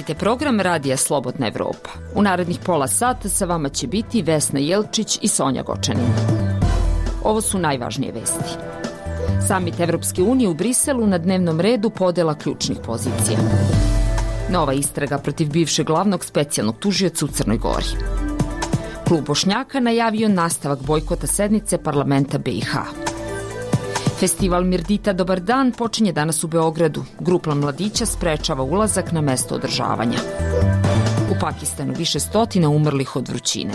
Pratite program Radija Slobodna Evropa. U narednih pola sata sa vama će biti Vesna Jelčić i Sonja Gočanin. Ovo su najvažnije vesti. Samit Evropske unije u Briselu na dnevnom redu podela ključnih pozicija. Nova istraga protiv bivšeg glavnog specijalnog tužioca u Crnoj Gori. Klub Bošnjaka najavio nastavak bojkota sednice parlamenta BiH. Festival Mirdita Dobar dan počinje danas u Beogradu. Grupa mladića sprečava ulazak na mesto održavanja. U Pakistanu više stotina umrlih od vrućine.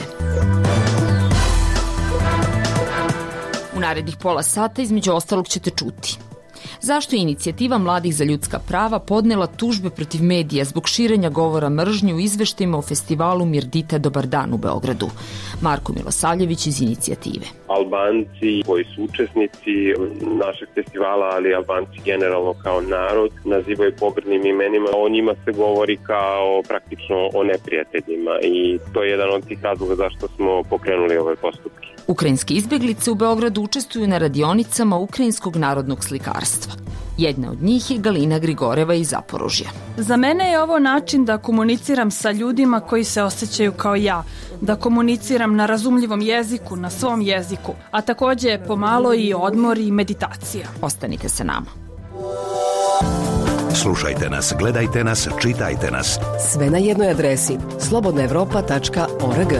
U narednih pola sata između ostalog ćete čuti. Zašto je inicijativa Mladih za ljudska prava podnela tužbe protiv medija zbog širenja govora mržnje u izveštajima o festivalu Mirdita Dobar dan u Beogradu? Marko Milosavljević iz inicijative. Albanci koji su učesnici našeg festivala, ali Albanci generalno kao narod, nazivaju pogrdnim imenima. O njima se govori kao praktično o neprijateljima i to je jedan od tih razloga zašto smo pokrenuli ove postupke. Ukrajinske izbeglice u Beogradu učestvuju na radionicama ukrajinskog narodnog slikarstva. Jedna od njih je Galina Grigoreva iz Zaporožja. Za mene je ovo način da komuniciram sa ljudima koji se osjećaju kao ja, da komuniciram na razumljivom jeziku, na svom jeziku, a takođe pomalo i odmor i meditacija. Ostanite sa nama. Slušajte nas, gledajte nas, čitajte nas. Sve na jednoj adresi slobodnaevropa.org.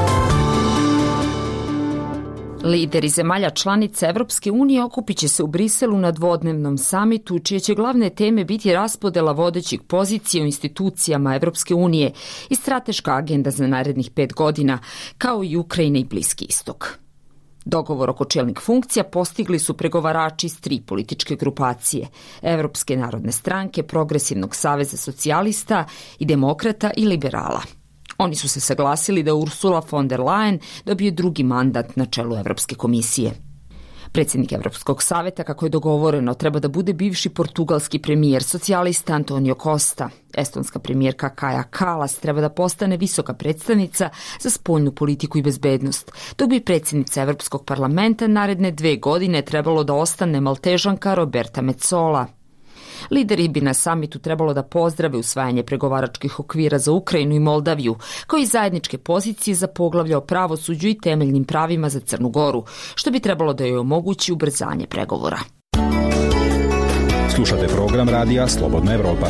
Lideri zemalja članica Evropske unije okupit će se u Briselu na dvodnevnom samitu, čije će glavne teme biti raspodela vodećih pozicija u institucijama Evropske unije i strateška agenda za narednih 5 godina, kao i Ukrajina i Bliski istok. Dogovor oko čelnih funkcija postigli su pregovarači iz 3 političke grupacije: Evropske narodne stranke, Progresivnog saveza socijalista i demokrata i liberala. Oni su se saglasili da Ursula von der Leyen dobije drugi mandat na čelu Evropske komisije. Predsjednik Evropskog saveta, kako je dogovoreno, treba da bude bivši portugalski premijer socijalista Antonio Costa. Estonska premijerka Kaja Kallas treba da postane visoka predstavnica za spoljnu politiku i bezbednost, dok bi predsjednica Evropskog parlamenta naredne 2 godine trebalo da ostane Maltežanka Roberta Metsola. Lideri bi na samitu trebalo da pozdrave usvajanje pregovaračkih okvira za Ukrajinu i Moldaviju, kao i zajedničke pozicije za poglavlja o pravosuđu i temeljnim pravima za Crnu Goru, što bi trebalo da joj omogući ubrzanje pregovora. Slušate program Radija Slobodna Evropa.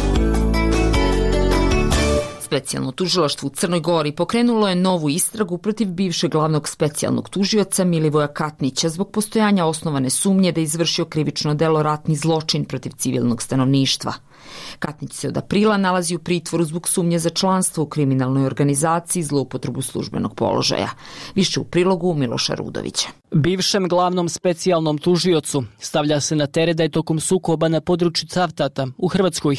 Specijalno tužilaštvo u Crnoj Gori pokrenulo je novu istragu protiv bivšeg glavnog specijalnog tužioca Milivoja Katnića zbog postojanja osnovane sumnje da je izvršio krivično delo ratni zločin protiv civilnog stanovništva. Katnić se od aprila nalazi u pritvoru zbog sumnje za članstvo u kriminalnoj organizaciji i zloupotrebu službenog položaja. Više u prilogu Miloša Rudovića. Bivšem glavnom specijalnom tužiocu stavlja se na teret da je tokom sukoba na području Cavtata u Hrvatskoj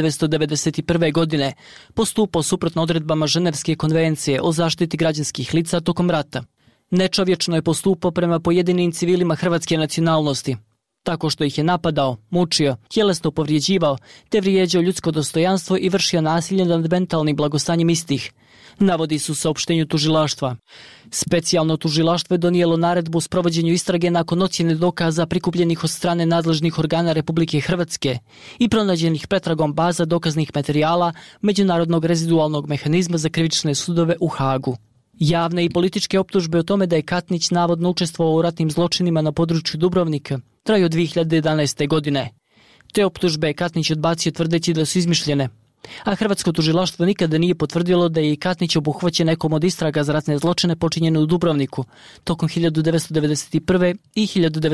1991. godine postupao suprotno odredbama Ženevske konvencije o zaštiti građanskih lica tokom rata. Nečovječno je postupao prema pojedinim civilima hrvatske nacionalnosti, tako što ih je napadao, mučio, tjelesno povrijeđivao, te vrijeđao ljudsko dostojanstvo i vršio nasilje nad mentalnim blagostanjem istih, navodi su u saopštenju tužilaštva. Specijalno tužilaštvo je donijelo naredbu o sprovođenju istrage nakon ocjene dokaza prikupljenih od strane nadležnih organa Republike Hrvatske i pronađenih pretragom baza dokaznih materijala Međunarodnog rezidualnog mehanizma za krivične sudove u Hagu. Javne i političke optužbe o tome da je Katnić navodno učestvovao u ratnim zločinima na području Dubrovnika traju od 2011. godine. Te optužbe je Katnić odbacio tvrdeći da su izmišljene, a hrvatsko tužilaštvo nikada nije potvrdilo da je i Katnić obuhvaćen nekom od istraga za ratne zločine počinjene u Dubrovniku tokom 1991. i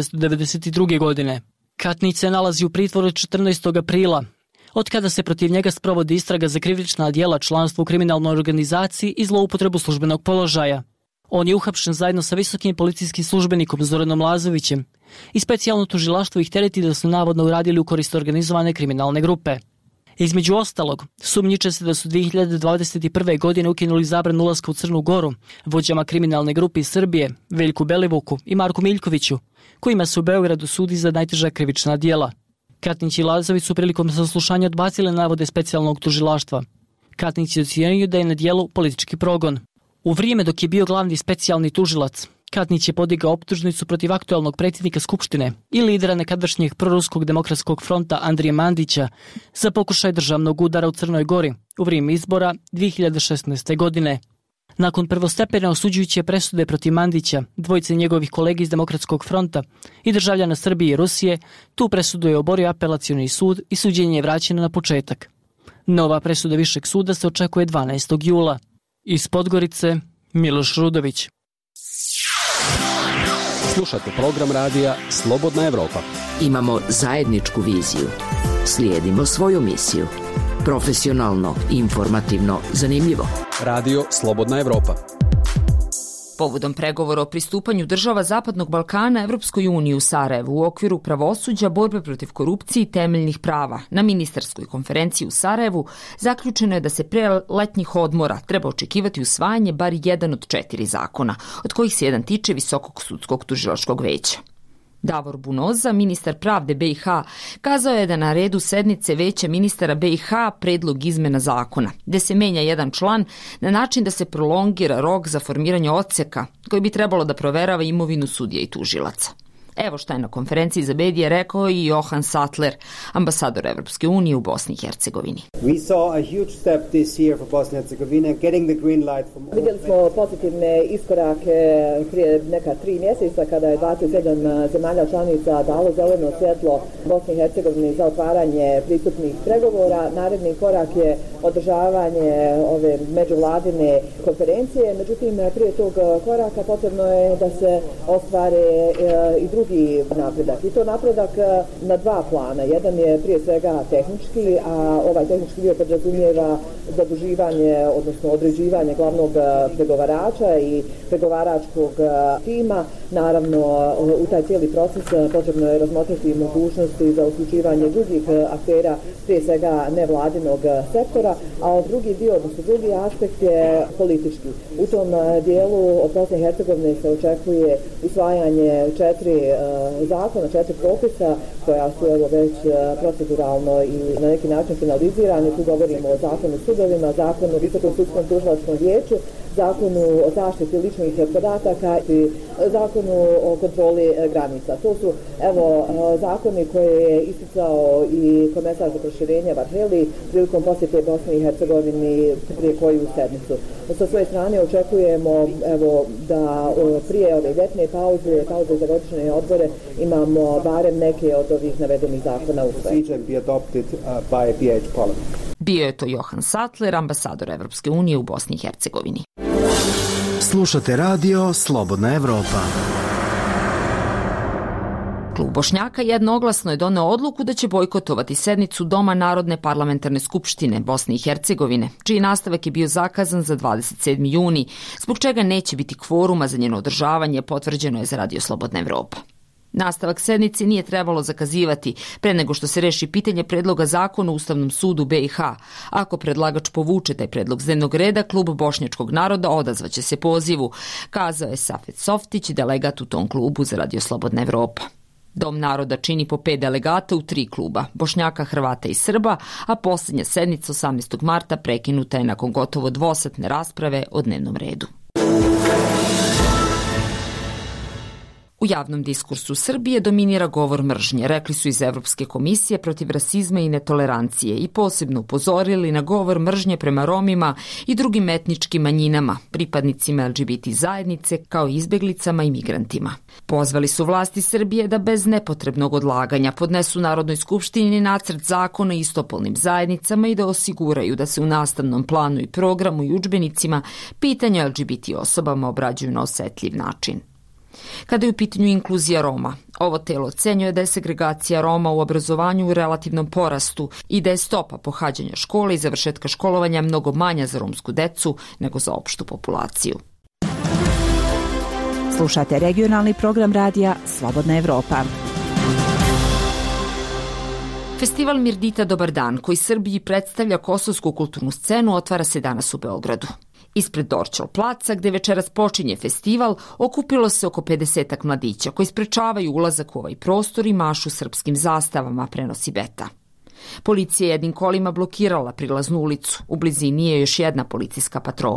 1992. godine. Katnić se nalazi u pritvoru od 14. aprila, od kada se protiv njega sprovodi istraga za krivična djela članstva u kriminalnoj organizaciji i zloupotrebu službenog položaja. On je uhapšen zajedno sa visokim policijskim službenikom Zoranom Lazovićem i specijalno tužilaštvo ih tereti da su navodno uradili u korist organizovane kriminalne grupe. Između ostalog, sumnjiče se da su 2021. godine ukinuli zabranu ulaska u Crnu Goru vođama kriminalne grupe iz Srbije, Veljku Belivuku i Marku Miljkoviću, kojima se u Beogradu sudi za najteža krivična djela. Katnić i Lazović su prilikom saslušanja odbacile navode specijalnog tužilaštva. Katnić je ocijenio da je na djelu politički progon. U vrijeme dok je bio glavni specijalni tužilac, Katnić je podigao optužnicu protiv aktualnog predsjednika Skupštine i lidera nekadašnjeg proruskog demokratskog fronta Andrije Mandića za pokušaj državnog udara u Crnoj Gori u vrijeme izbora 2016. godine. Nakon prvostepene osuđujuće presude protiv Mandića, dvojice njegovih kolega iz Demokratskog fronta i državljana Srbije i Rusije, tu presudu je oborio apelacioni sud i suđenje je vraćeno na početak. Nova presuda Višeg suda se očekuje 12. jula. Iz Podgorice, Miloš Rudović. Slušate program radija Slobodna Evropa. Imamo zajedničku viziju. Slijedimo svoju misiju. Profesionalno, informativno, zanimljivo. Radio Slobodna Evropa. Povodom pregovora o pristupanju država Zapadnog Balkana Evropskoj uniji u Sarajevu u okviru pravosuđa, borbe protiv korupcije i temeljnih prava na ministarskoj konferenciji u Sarajevu zaključeno je da se pre letnjih odmora treba očekivati usvajanje bar jedan od 4 zakona, od kojih se jedan tiče Visokog sudskog tužilačkog veća. Davor Bunoza, ministar pravde BiH, kazao je da na redu sednice Veća ministara BiH predlog izmena zakona, gde se menja jedan član na način da se prolongira rok za formiranje odseka koji bi trebalo da proverava imovinu sudija i tužilaca. Evo šta je na konferenciji za medije rekao i Johan Sattler, ambasador Evropske unije u Bosni i Hercegovini. Vidjeli smo pozitivne iskorake prije neka 3 mjeseca kada je 27 zemalja članica dalo zeleno svjetlo Bosni i Hercegovini za otvaranje pristupnih pregovora. Naredni korak je održavanje ove međuvladine konferencije. Međutim, prije tog koraka potrebno je da se ostvare i drugi napredak. I to napredak na 2 plana. Jedan je prije svega tehnički, a ovaj tehnički dio podrazumijeva zaduživanje, odnosno određivanje glavnog pregovarača i pregovaračkog tima. Naravno, u taj cijeli proces potrebno je razmotriti mogućnosti za uključivanje drugih aktera, prije svega nevladinog sektora, a drugi dio, odnosno drugi aspekt je politički. U tom dijelu od Bosne i Hercegovine se očekuje usvajanje 4 zakona, 4 propisa koja su evo već proceduralno i na neki način finalizirane. Tu govorimo o zakonu o sudovima, zakonu o Visokom sudskom tužilačkom vijeću, zakonu o zaštiti ličnih podataka i zakonu o kontroli granica. To su evo zakoni koje je isticao i komesar za proširenje Varheli prilikom posjete Bosni i Hercegovini prije koju sednicu. Sa svoje strane očekujemo evo da prije ove ljetne pauze za godišnje odbore imamo barem neke od ovih navedenih zakona usvojene. Bio je to Johan Sattler, ambasador Evropske unije u Bosni i Hercegovini. Slušate radio Slobodna Evropa. Klub Bošnjaka jednoglasno je doneo odluku da će bojkotovati sednicu Doma Narodne parlamentarne skupštine Bosne i Hercegovine, čiji nastavak je bio zakazan za 27. juni, zbog čega neće biti kvoruma za njeno održavanje, potvrđeno je za Radio Slobodna Evropa. Nastavak sednice nije trebalo zakazivati pre nego što se reši pitanje predloga zakona u Ustavnom sudu BiH. Ako predlagač povuče taj predlog s dnevnog reda, Klub Bošnjačkog naroda odazvaće se pozivu, kazao je Safet Softić, delegat u tom klubu za Radio Slobodna Evropa. Dom naroda čini po 5 delegata u 3 kluba, Bošnjaka, Hrvata i Srba, a posljednja sednica 18. marta prekinuta je nakon gotovo dvosatne rasprave o dnevnom redu. U javnom diskursu Srbije dominira govor mržnje, rekli su iz Evropske komisije protiv rasizma i netolerancije i posebno upozorili na govor mržnje prema Romima i drugim etničkim manjinama, pripadnicima LGBT zajednice kao i izbeglicama i migrantima. Pozvali su vlasti Srbije da bez nepotrebnog odlaganja podnesu Narodnoj skupštini nacrt zakona o istopolnim zajednicama i da osiguraju da se u nastavnom planu i programu i udžbenicima pitanja LGBT osobama obrađuju na osetljiv način. Kada je u pitanju inkluzija Roma, ovo telo ocenjuje da je segregacija Roma u obrazovanju u relativnom porastu i da je stopa pohađanja škole i završetka školovanja mnogo manja za romsku decu nego za opštu populaciju. Slušate regionalni program radija Slobodna Evropa. Festival Mirdita Dobar dan, koji Srbiji predstavlja kosovsku kulturnu scenu, otvara se danas u Beogradu. Ispred Dorćol placa, gde večeras počinje festival, okupilo se oko 50 mladića koji sprečavaju ulazak u ovaj prostor i mašu srpskim zastavama, prenosi Beta. Policija je jednim kolima blokirala prilaznu ulicu. U blizini je još jedna policijska patrola.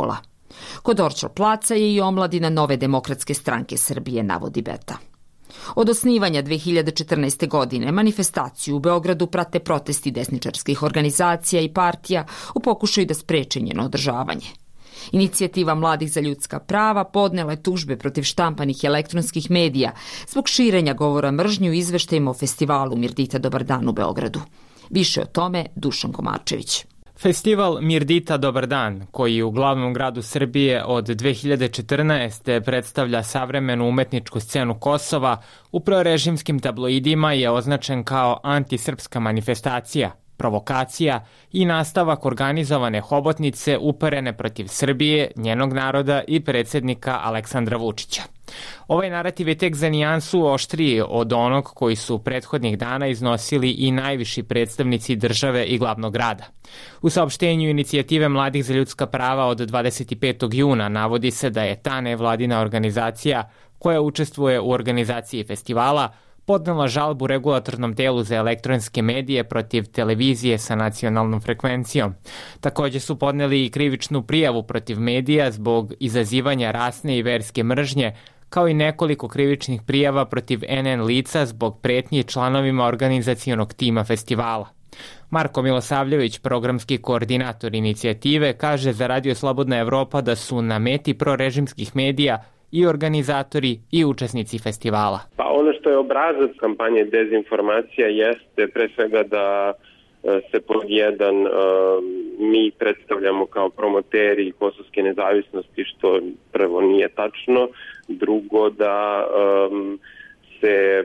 Kod Dorćol placa je i omladina Nove demokratske stranke Srbije, navodi Beta. Od osnivanja 2014. godine manifestaciju u Beogradu prate protesti desničarskih organizacija i partija u pokušaju da spreče njeno održavanje. Inicijativa Mladih za ljudska prava podnela je tužbe protiv štampanih elektronskih medija zbog širenja govora mržnje u izveštajima o festivalu Mirdita Dobar dan u Beogradu. Više o tome Dušan Komarčević. Festival Mirdita Dobar dan, koji u glavnom gradu Srbije od 2014. predstavlja savremenu umetničku scenu Kosova, u prorežimskim tabloidima je označen kao antisrpska manifestacija, provokacija i nastavak organizovane hobotnice uperene protiv Srbije, njenog naroda i predsjednika Aleksandra Vučića. Ovaj narativ je tek za nijansu oštriji od onog koji su prethodnih dana iznosili i najviši predstavnici države i glavnog grada. U saopštenju inicijative Mladih za ljudska prava od 25. juna navodi se da je ta nevladina organizacija koja učestvuje u organizaciji festivala podnela žalbu regulatornom telu za elektronske medije protiv televizije sa nacionalnom frekvencijom. Također su podneli i krivičnu prijavu protiv medija zbog izazivanja rasne i verske mržnje, kao i nekoliko krivičnih prijava protiv NN lica zbog pretnji članovima organizacionog tima festivala. Marko Milosavljević, programski koordinator inicijative, kaže za Radio Slobodna Evropa da su na meti prorežimskih medija i organizatori i učesnici festivala. Pa ono što je obrazac kampanje dezinformacija jeste pre svega da se pod jedan mi predstavljamo kao promoteri kosovske nezavisnosti, što prvo nije tačno, drugo da se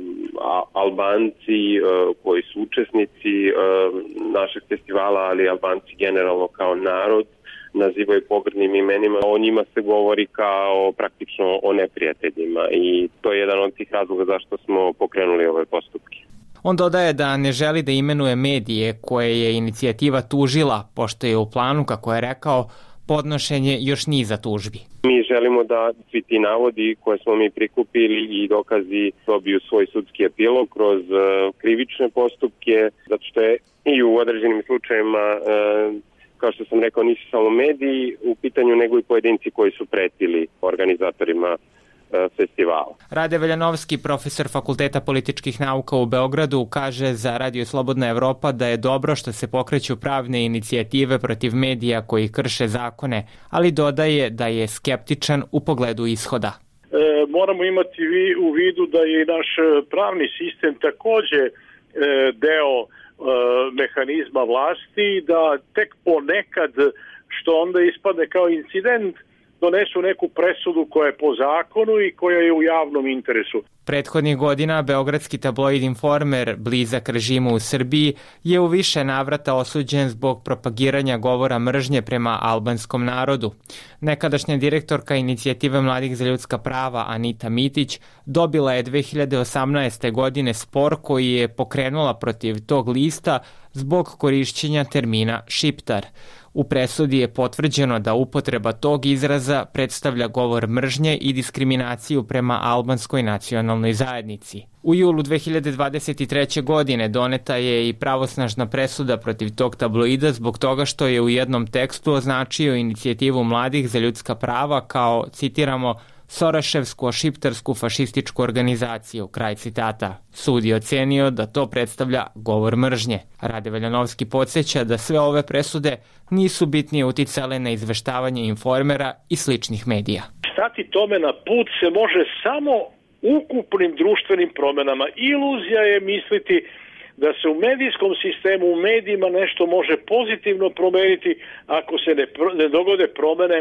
Albanci koji su učesnici našeg festivala, ali Albanci generalno kao narod, nazivaju pogrdnim imenima. O njima se govori kao praktično o neprijateljima i to je jedan od tih razloga zašto smo pokrenuli ove postupke. On dodaje da ne želi da imenuje medije koje je inicijativa tužila, pošto je u planu, kako je rekao, podnošenje još niza tužbi. Mi želimo da svi ti navodi koje smo mi prikupili i dokazi dobiju svoj sudski epilog kroz krivične postupke, zato što je i u određenim slučajevima, kao što sam rekao, nisu samo mediji u pitanju, nego i pojedinci koji su pretili organizatorima festivala. Rade Veljanovski, profesor Fakulteta političkih nauka u Beogradu, kaže za Radio Slobodna Evropa da je dobro što se pokreću pravne inicijative protiv medija koji krše zakone, ali dodaje da je skeptičan u pogledu ishoda. Moramo imati u vidu da je naš pravni sistem takođe deo mehanizma vlasti, da tek ponekad, što onda ispadne kao incident, donesu neku presudu koja je po zakonu i koja je u javnom interesu. Prethodnih godina beogradski tabloid Informer, blizak režimu u Srbiji, je u više navrata osuđen zbog propagiranja govora mržnje prema albanskom narodu. Nekadašnja direktorka inicijative Mladih za ljudska prava Anita Mitić dobila je 2018. godine spor koji je pokrenula protiv tog lista zbog korišćenja termina šiptar. U presudi je potvrđeno da upotreba tog izraza predstavlja govor mržnje i diskriminaciju prema albanskoj nacionalnoj zajednici. U julu 2023. godine doneta je i pravosnažna presuda protiv tog tabloida zbog toga što je u jednom tekstu označio inicijativu Mladih za ljudska prava kao, citiramo, Soroševsku šiptarsku fašističku organizaciju, kraj citata. Sud je ocenio da to predstavlja govor mržnje. Rade Veljanovski podsjeća da sve ove presude nisu bitnije uticale na izveštavanje Informera i sličnih medija. Stati tome na put se može samo ukupnim društvenim promenama. Iluzija je misliti da se u medijskom sistemu, u medijima nešto može pozitivno promeniti ako se ne dogode promene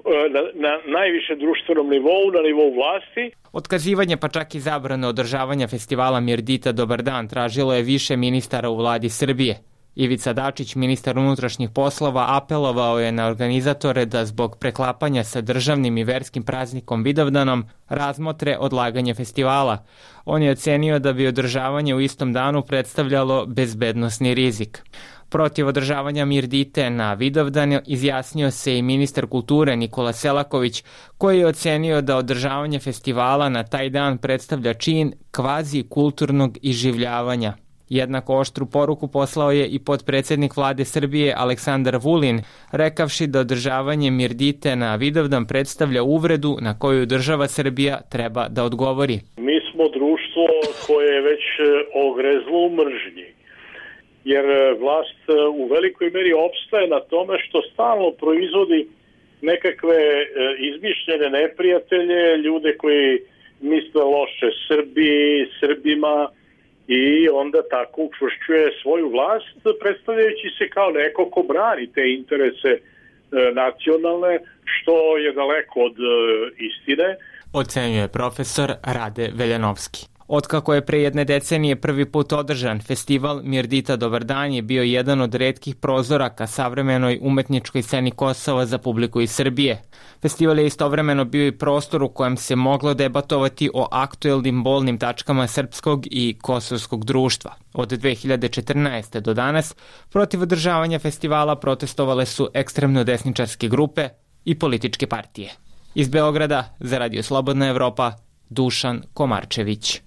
na najvišem društvenom nivou, na nivou vlasti. Otkazivanje pa čak i zabrane održavanja festivala Mirdita Dobar dan tražilo je više ministara u vladi Srbije. Ivica Dačić, ministar unutrašnjih poslova, apelovao je na organizatore da zbog preklapanja sa državnim i verskim praznikom Vidovdanom razmotre odlaganje festivala. On je ocenio da bi održavanje u istom danu predstavljalo bezbednosni rizik. Protiv održavanja Mirdite na Vidovdan izjasnio se i ministar kulture Nikola Selaković, koji je ocenio da održavanje festivala na taj dan predstavlja čin kvazi kulturnog iživljavanja. Jednako oštru poruku poslao je i potpredsjednik vlade Srbije Aleksandar Vulin, rekavši da održavanje Mirdite na Vidovdan predstavlja uvredu na koju država Srbija treba da odgovori. Mi smo društvo koje je već ogrezlo u mržnji, jer vlast u velikoj meri opstaje na tome što stalno proizvodi nekakve izmišljene neprijatelje, ljude koji misle loše Srbiji, Srbima, i onda tako učvršćuje svoju vlast, predstavljajući se kao neko ko brani te interese nacionalne, što je daleko od istine. Ocenjuje profesor Rade Veljanovski. Otkako je pre jedne decenije prvi put održan, festival Mirdita Dobar dan je bio jedan od retkih prozora ka savremenoj umetničkoj sceni Kosova za publiku iz Srbije. Festival je istovremeno bio i prostor u kojem se moglo debatovati o aktuelnim bolnim tačkama srpskog i kosovskog društva. Od 2014. do danas protiv održavanja festivala protestovale su ekstremno desničarske grupe i političke partije. Iz Beograda za Radio Slobodna Evropa, Dušan Komarčević.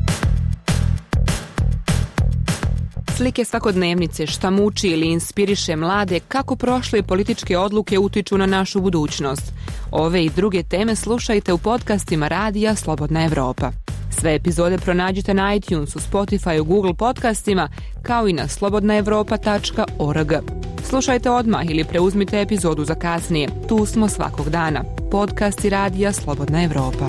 Slike svakodnevnice, šta muči ili inspiriše mlade, kako prošle političke odluke utiču na našu budućnost. Ove i druge teme slušajte u podcastima Radija Slobodna Evropa. Sve epizode pronađite na iTunesu, Spotify, Google podcastima, kao i na slobodnaevropa.org. Slušajte odmah ili preuzmite epizodu za kasnije. Tu smo svakog dana. Podcasti Radija Slobodna Evropa.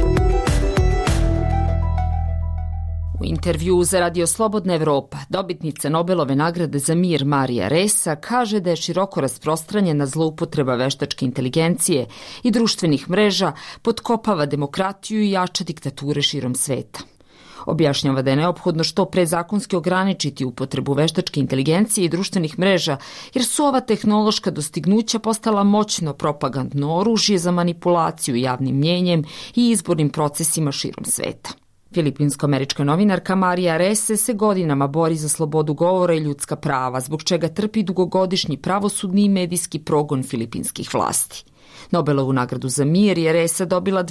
U intervjuu za Radio Slobodna Evropa, dobitnica Nobelove nagrade za mir Marija Ressa kaže da je široko rasprostranjena zloupotreba veštačke inteligencije i društvenih mreža potkopava demokratiju i jača diktature širom sveta. Objašnjava da je neophodno što pre zakonski ograničiti upotrebu veštačke inteligencije i društvenih mreža, jer su ova tehnološka dostignuća postala moćno propagandno oružje za manipulaciju javnim mnjenjem i izbornim procesima širom sveta. Filipinsko-američka novinarka Marija Resse se godinama bori za slobodu govora i ljudska prava, zbog čega trpi dugogodišnji pravosudni i medijski progon filipinskih vlasti. Nobelovu nagradu za mir je Ressa dobila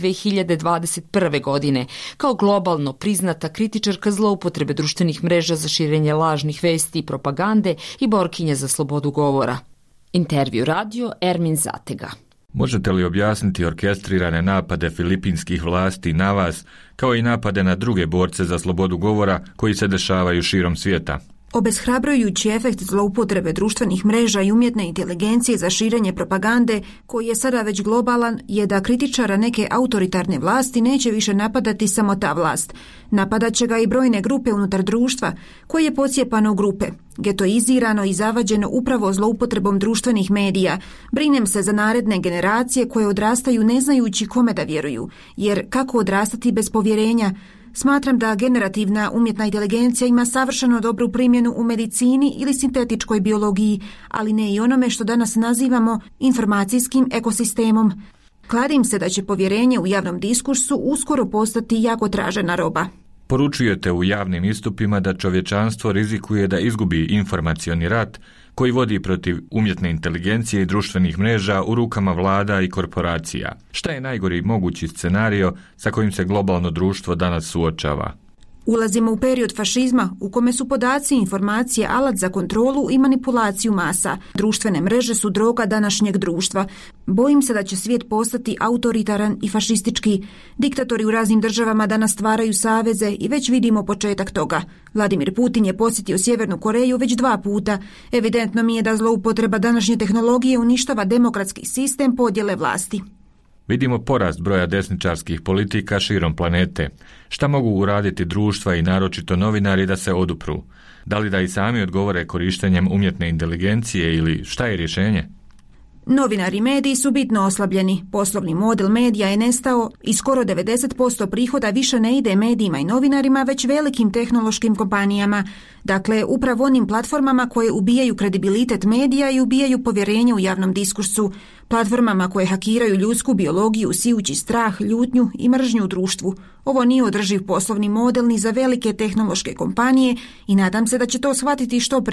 2021. godine kao globalno priznata kritičarka zloupotrebe društvenih mreža za širenje lažnih vesti i propagande i borkinja za slobodu govora. Intervju radio Ermin Zatega. Možete li objasniti orkestrirane napade filipinskih vlasti na vas, kao i napade na druge borce za slobodu govora koji se dešavaju širom svijeta? Obeshrabrujući efekt zloupotrebe društvenih mreža i umjetne inteligencije za širenje propagande, koji je sada već globalan, je da kritičara neke autoritarne vlasti neće više napadati samo ta vlast. Napadat će ga i brojne grupe unutar društva, koje je pocijepano u grupe, getoizirano i zavađeno upravo zloupotrebom društvenih medija. Brinem se za naredne generacije koje odrastaju ne znajući kome da vjeruju, jer kako odrastati bez povjerenja? Smatram da generativna umjetna inteligencija ima savršeno dobru primjenu u medicini ili sintetičkoj biologiji, ali ne i onome što danas nazivamo informacijskim ekosistemom. Kladim se da će povjerenje u javnom diskursu uskoro postati jako tražena roba. Poručujete u javnim istupima da čovječanstvo rizikuje da izgubi informacioni rat koji vodi protiv umjetne inteligencije i društvenih mreža u rukama vlada i korporacija. Šta je najgori mogući scenario sa kojim se globalno društvo danas suočava? Ulazimo u period fašizma u kome su podaci i informacije alat za kontrolu i manipulaciju masa. Društvene mreže su droga današnjeg društva. Bojim se da će svijet postati autoritaran i fašistički. Diktatori u raznim državama danas stvaraju saveze i već vidimo početak toga. Vladimir Putin je posjetio Sjevernu Koreju već 2 puta. Evidentno mi je da zloupotreba današnje tehnologije uništava demokratski sistem podjele vlasti. Vidimo porast broja desničarskih politika širom planete. Šta mogu uraditi društva i naročito novinari da se odupru? Da li da i sami odgovore korištenjem umjetne inteligencije ili šta je rješenje? Novinari i mediji su bitno oslabljeni. Poslovni model medija je nestao i skoro 90% prihoda više ne ide medijima i novinarima, već velikim tehnološkim kompanijama. Dakle, upravo onim platformama koje ubijaju kredibilitet medija i ubijaju povjerenje u javnom diskursu. Platformama koje hakiraju ljudsku biologiju, sijući strah, ljutnju i mržnju u društvu. Ovo nije održiv poslovni model ni za velike tehnološke kompanije i nadam se da će to shvatiti što prije.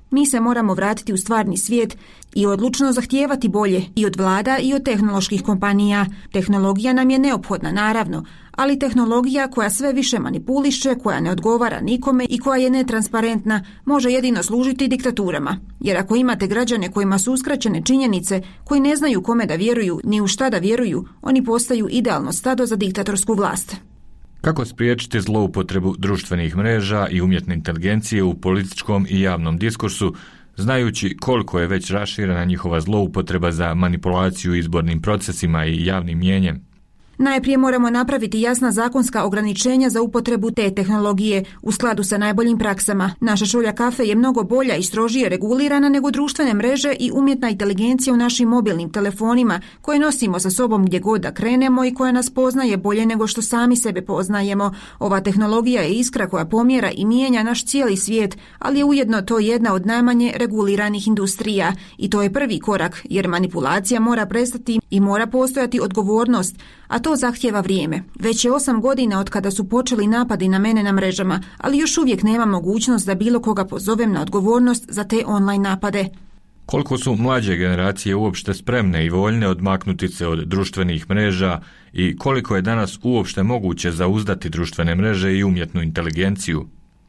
Mi se moramo vratiti u stvarni svijet i odlučno zahtijevati bolje i od vlada i od tehnoloških kompanija. Tehnologija nam je neophodna, naravno, ali tehnologija koja sve više manipuliše, koja ne odgovara nikome i koja je netransparentna, može jedino služiti diktaturama. Jer ako imate građane kojima su uskraćene činjenice, koji ne znaju kome da vjeruju ni u šta da vjeruju, oni postaju idealno stado za diktatorsku vlast. Kako spriječiti zloupotrebu društvenih mreža i umjetne inteligencije u političkom i javnom diskursu, znajući koliko je već raširena njihova zloupotreba za manipulaciju izbornim procesima i javnim mnijenjem? Najprije moramo napraviti jasna zakonska ograničenja za upotrebu te tehnologije u skladu sa najboljim praksama. Naša šolja kafe je mnogo bolja i strožije regulirana nego društvene mreže i umjetna inteligencija u našim mobilnim telefonima koje nosimo sa sobom gdje god da krenemo i koja nas poznaje bolje nego što sami sebe poznajemo. Ova tehnologija je iskra koja pomjera i mijenja naš cijeli svijet, ali je ujedno to jedna od najmanje reguliranih industrija. I to je prvi korak, jer manipulacija mora prestati i mora postojati odgovornost, a to zahtijeva vrijeme. Već je 8 godina od kada su počeli napadi na mene na mrežama, ali još uvijek nema mogućnost da bilo koga pozovem na odgovornost za te online napade. Koliko su mlađe generacije uopšte spremne i voljne odmaknuti se od društvenih mreža i koliko je danas uopšte moguće zauzdati društvene mreže i umjetnu inteligenciju?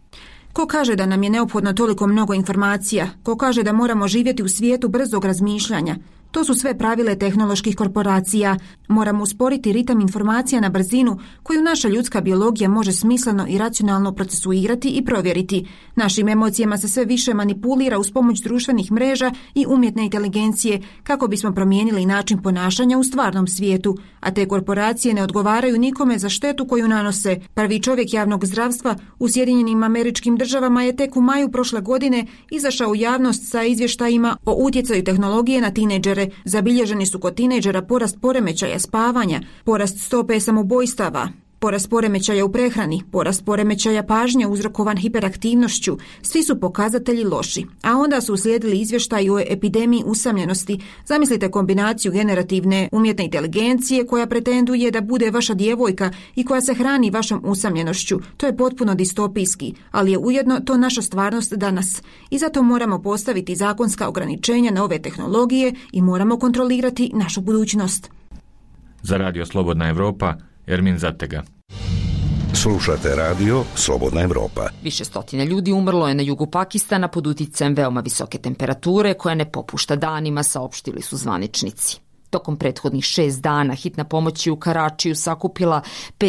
Ko kaže da nam je neophodno toliko mnogo informacija? Ko kaže da moramo živjeti u svijetu brzog razmišljanja? To su sve pravile tehnoloških korporacija. Moramo usporiti ritam informacija na brzinu koju naša ljudska biologija može smisleno i racionalno procesuirati i provjeriti. Našim emocijama se sve više manipulira uz pomoć društvenih mreža i umjetne inteligencije kako bismo promijenili način ponašanja u stvarnom svijetu, a te korporacije ne odgovaraju nikome za štetu koju nanose. Prvi čovjek javnog zdravstva u Sjedinjenim Američkim Državama je tek u maju prošle godine izašao u javnost sa izvještajima o utjecaju tehnologije na tinejdžere. Zabilježeni su kod tinejdžera porast poremećaja spavanja, porast stope samobojstava, porast poremećaja u prehrani, porast poremećaja pažnje uzrokovan hiperaktivnošću. Svi su pokazatelji loši. A onda su uslijedili izvještaji o epidemiji usamljenosti. Zamislite kombinaciju generativne umjetne inteligencije koja pretenduje da bude vaša djevojka i koja se hrani vašom usamljenošću. To je potpuno distopijski, ali je ujedno to naša stvarnost danas. I zato moramo postaviti zakonska ograničenja na ove tehnologije i moramo kontrolirati našu budućnost. Za Radio Slobodna Evropa, Ermin Zatega. Slušate radio Slobodna Evropa. Više stotina ljudi umrlo je na jugu Pakistana pod uticajem veoma visoke temperature koja ne popušta danima, saopštili su zvaničnici. Tokom prethodnih 6 dana hitna pomoć je u Karačiju sakupila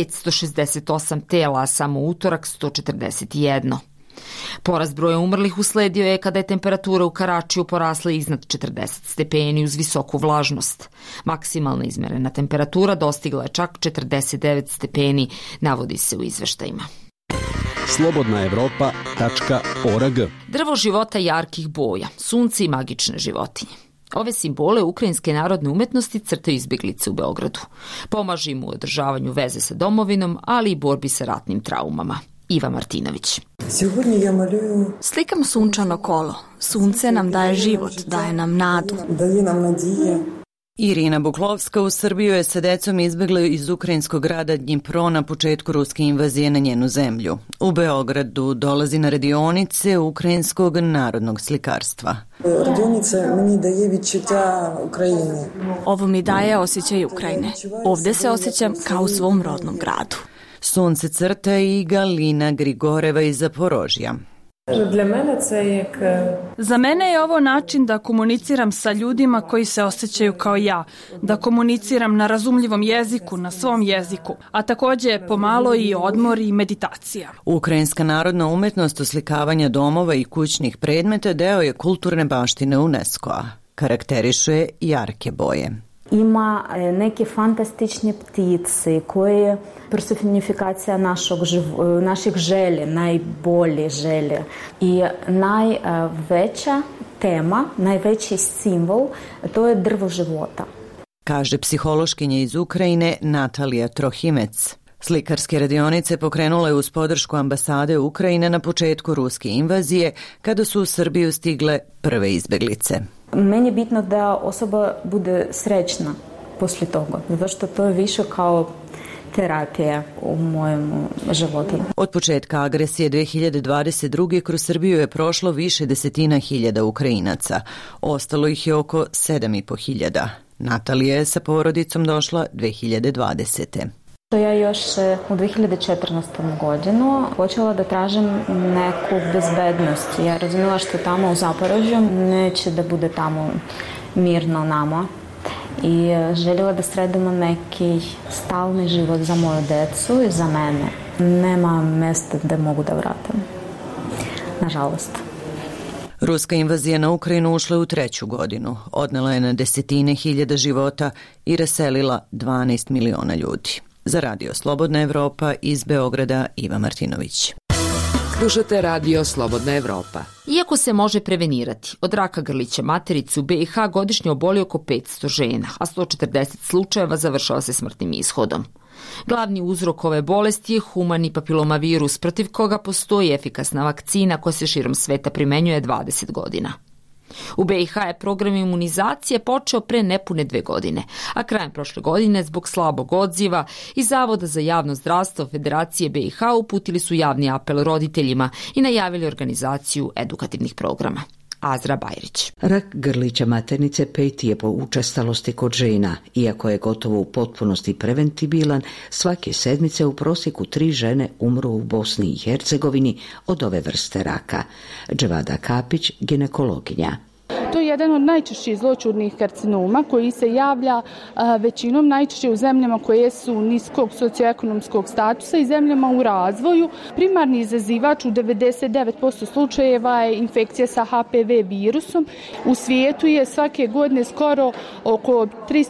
568 tela, a samo utorak 141. Porast broja umrlih usledio je kada je temperatura u Karačiju porasla iznad 40 stepeni uz visoku vlažnost. Maksimalna izmerena temperatura dostigla je čak 49 stepeni, navodi se u izveštajima. slobodnaevropa.org. Drvo života jarkih boja, sunce i magične životinje. Ove simbole ukrajinske narodne umetnosti crtaju izbjeglice u Beogradu. Pomaže im u održavanju veze sa domovinom, ali i borbi sa ratnim traumama. Iva Martinović. Slikam sunčano kolo. Sunce nam daje život, daje nam nadu. Irina Buklovska u Srbiju je sa decom izbjegla iz ukrajinskog grada Dnjipro na početku ruske invazije na njenu zemlju. U Beogradu dolazi na radionice ukrajinskog narodnog slikarstva. Ovo mi daje osjećaj Ukrajine. Ovdje se osjećam kao u svom rodnom gradu. Sunce crta i Galina Grigoreva iz Zaporožja. Za mene je ovo način da komuniciram sa ljudima koji se osjećaju kao ja, da komuniciram na razumljivom jeziku, na svom jeziku, a također pomalo i odmor i meditacija. Ukrajinska narodna umjetnost oslikavanja domova i kućnih predmeta deo je kulturne baštine UNESCO-a. Karakteriše jarke boje. Ima neke fantastične ptice koje je personifikacija naših želje, najbolje želje. I najveća tema, najveći simbol, to je drvo života. Kaže psihološkinja iz Ukrajine Natalija Trohimec. Slikarske radionice pokrenula je uz podršku ambasade Ukrajine na početku ruske invazije, kada su u Srbiju stigle prve izbjeglice. Meni je bitno da osoba bude srećna poslije toga, zato što to je više kao terapija u mojem životu. Od početka agresije 2022. kroz Srbiju je prošlo više desetina hiljada Ukrajinaca. Ostalo ih je oko 7.500. Natalija je sa porodicom došla 2020. Ja još u 2014. godinu počela da tražim neku bezbednost. Ja razumela što tamo u Zaporožju neće da bude tamo mirno nama. I željela da sredimo neki stalni život za moju decu i za mene. Nema mesta gde mogu da vratim. Nažalost. Ruska invazija na Ukrajinu ušla u 3. godinu. Odnela je na desetine hiljada života i raselila 12 miliona ljudi. Za Radio Slobodna Evropa iz Beograda, Iva Martinović. Slušate Radio Slobodna Evropa. Iako se može prevenirati, od raka grlića materice u BiH godišnje oboli oko 500 žena, a 140 slučajeva završava se smrtnim ishodom. Glavni uzrok ove bolesti je humani papilomavirus, protiv koga postoji efikasna vakcina koja se širom sveta primenjuje 20 godina. U BiH je program imunizacije počeo pre nepune 2 godine, a krajem prošle godine zbog slabog odziva iz Zavoda za javno zdravstvo Federacije BiH uputili su javni apel roditeljima i najavili organizaciju edukativnih programa. Azra Bajrić. Rak grlića maternice 5. je po učestalosti kod žena. Iako je gotovo u potpunosti preventibilan, svake sedmice u prosjeku 3 žene umru u Bosni i Hercegovini od ove vrste raka. Dževada Kapić, ginekologinja. To je jedan od najčešćih zloćudnih karcinoma koji se javlja većinom najčešće u zemljama koje su niskog socioekonomskog statusa i zemljama u razvoju. Primarni izazivač u 99% slučajeva je infekcija sa HPV virusom. U svijetu je svake godine skoro oko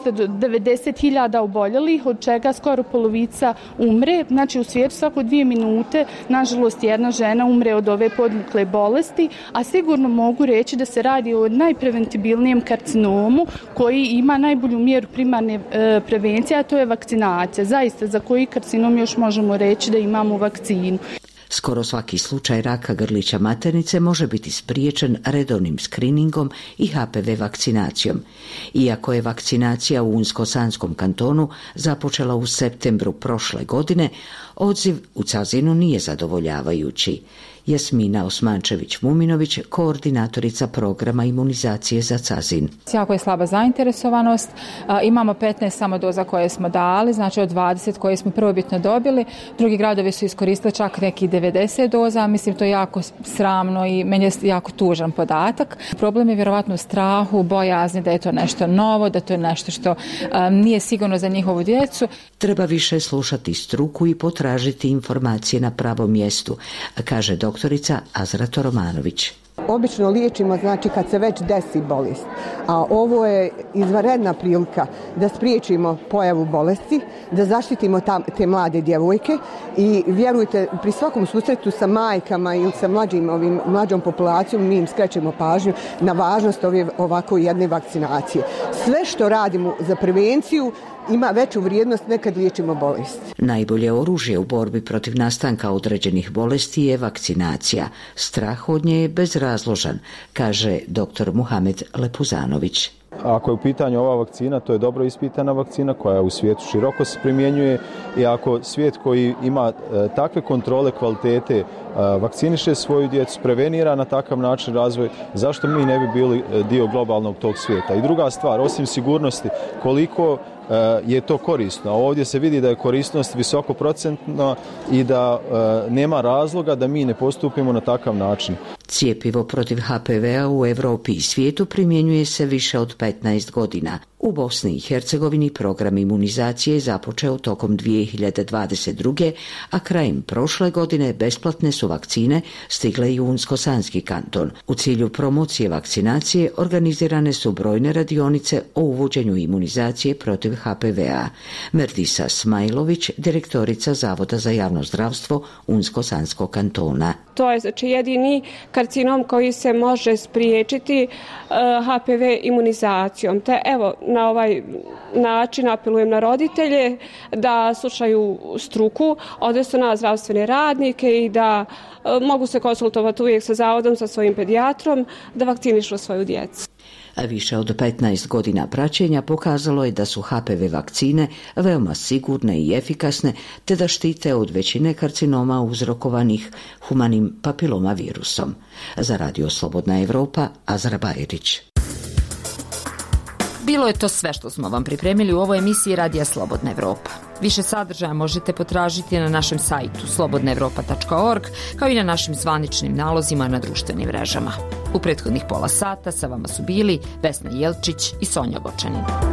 390.000 oboljelih, od čega skoro polovica umre. Znači u svijetu svako 2 minute, nažalost, jedna žena umre od ove podmukle bolesti, a sigurno mogu reći da se radi o najpreventibilnijem karcinomu koji ima najbolju mjeru primarne prevencije, a to je vakcinacija. Zaista za koji karcinom još možemo reći da imamo vakcinu. Skoro svaki slučaj raka grlića maternice može biti spriječen redovnim skriningom i HPV vakcinacijom. Iako je vakcinacija u Unsko-Sanskom kantonu započela u septembru prošle godine, odziv u Cazinu nije zadovoljavajući. Jasmina Osmančević-Muminović, koordinatorica programa imunizacije za Cazin. Jako je slaba zainteresovanost. Imamo 15 samo doza koje smo dali, znači od 20 koje smo prvobitno dobili. Drugi gradovi su iskoristili čak neki 90 doza. Mislim, to je jako sramno i meni je jako tužan podatak. Problem je vjerovatno u strahu, bojazni da je to nešto novo, da to je nešto što nije sigurno za njihovu djecu. Treba više slušati struku i potražiti informacije na pravom mjestu, kaže doktorica Azra Romanović. Obično liječimo znači kad se već desi bolest, a ovo je izvanredna prilika da spriječimo pojavu bolesti, da zaštitimo te mlade djevojke i vjerujte, pri svakom susretu sa majkama ili sa mlađom populacijom mi im skrećemo pažnju na važnost ovako jedne vakcinacije. Sve što radimo za prevenciju ima veću vrijednost nekad liječimo bolest. Najbolje oružje u borbi protiv nastanka određenih bolesti je vakcinacija. Strah od nje je bezrazložan, kaže dr. Muhamed Lepuzanović. Ako je u pitanju ova vakcina, to je dobro ispitana vakcina koja u svijetu široko se primjenjuje i ako svijet koji ima takve kontrole kvalitete vakciniše svoju djecu, prevenira na takav način razvoj, zašto mi ne bi bili dio globalnog tog svijeta? I druga stvar, osim sigurnosti, koliko je to korisno. Ovdje se vidi da je korisnost visokoprocentna i da nema razloga da mi ne postupimo na takav način. Cijepivo protiv HPV-a u Europi i svijetu primjenjuje se više od 15 godina. U Bosni i Hercegovini program imunizacije je započeo tokom 2022. a krajem prošle godine besplatne su vakcine stigle i u Unsko-Sanski kanton. U cilju promocije vakcinacije organizirane su brojne radionice o uvođenju imunizacije protiv HPV-a. Merdisa Smajlović, direktorica Zavoda za javno zdravstvo Unsko-Sanskog kantona. To je znači jedini karcinom koji se može spriječiti HPV imunizacijom. Te evo, na ovaj način apelujem na roditelje da slušaju struku, odnosno na zdravstvene radnike i da mogu se konsultovati uvijek sa zavodom, sa svojim pedijatrom, da vakcinišu svoju djecu. Više od 15 godina praćenja pokazalo je da su HPV vakcine veoma sigurne i efikasne, te da štite od većine karcinoma uzrokovanih humanim papilomavirusom. Za Radio Slobodna Evropa, Azra Bajrić. Bilo je to sve što smo vam pripremili u ovoj emisiji Radija Slobodna Evropa. Više sadržaja možete potražiti na našem sajtu slobodnaevropa.org, kao i na našim zvaničnim nalozima na društvenim mrežama. U prethodnih pola sata sa vama su bili Vesna Jelčić i Sonja Bočanin.